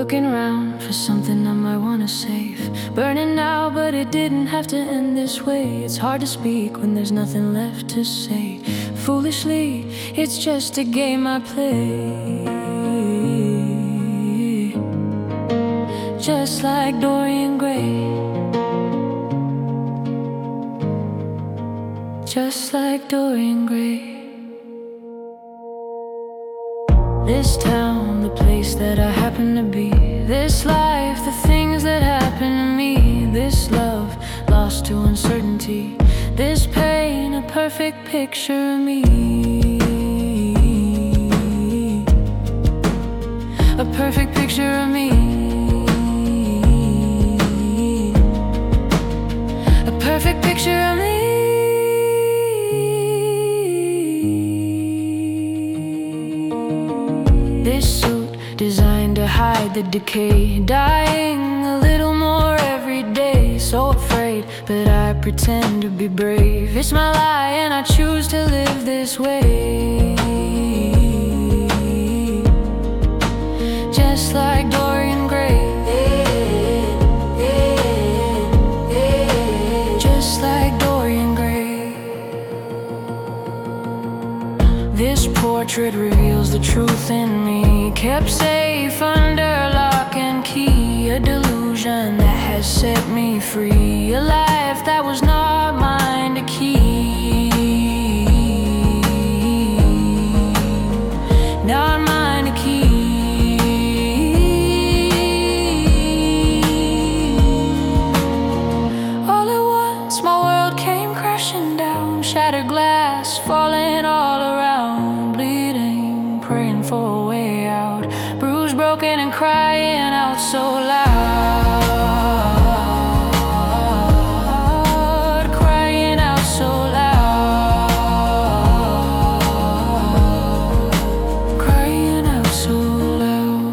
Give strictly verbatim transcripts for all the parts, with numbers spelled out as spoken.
Looking around for something I might wanna save. Burning now, but it didn't have to end this way. It's hard to speak when there's nothing left to say. Foolishly, it's just a game I play. Just like Dorian Gray. Just like Dorian Gray. This town, the place that I happen to be. This life, the things that happen to me. This love, lost to uncertainty. This pain, a perfect picture of me. A perfect picture of me. A perfect picture of me. This suit, designed to hide the decay. Dying a little more every day. So afraid, but I pretend to be brave. It's my lie and I choose to live this way. Just like Dorian Gray. Just like Dorian Gray. This portrait reveals the truth in me. Kept safe under lock and key. A delusion that has set me free. A life that was not mine to keep. Not mine to keep. All at once my world came crashing down. Shattered glass falling all around. Bleeding, praying for a way out. Bruised, broken and crying out so loud. Crying out so loud. Crying out so loud.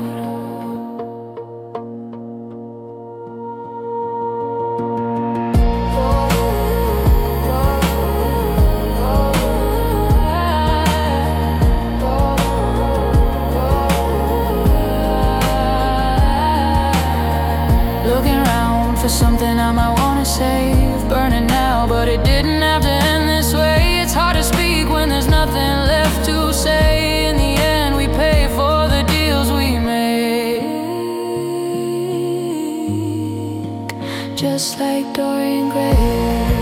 Looking around for something I might wanna save. Burning now, but it didn't have to end this way. It's hard to speak when there's nothing left to say. In the end, we pay for the deals we make. Just like Dorian Gray.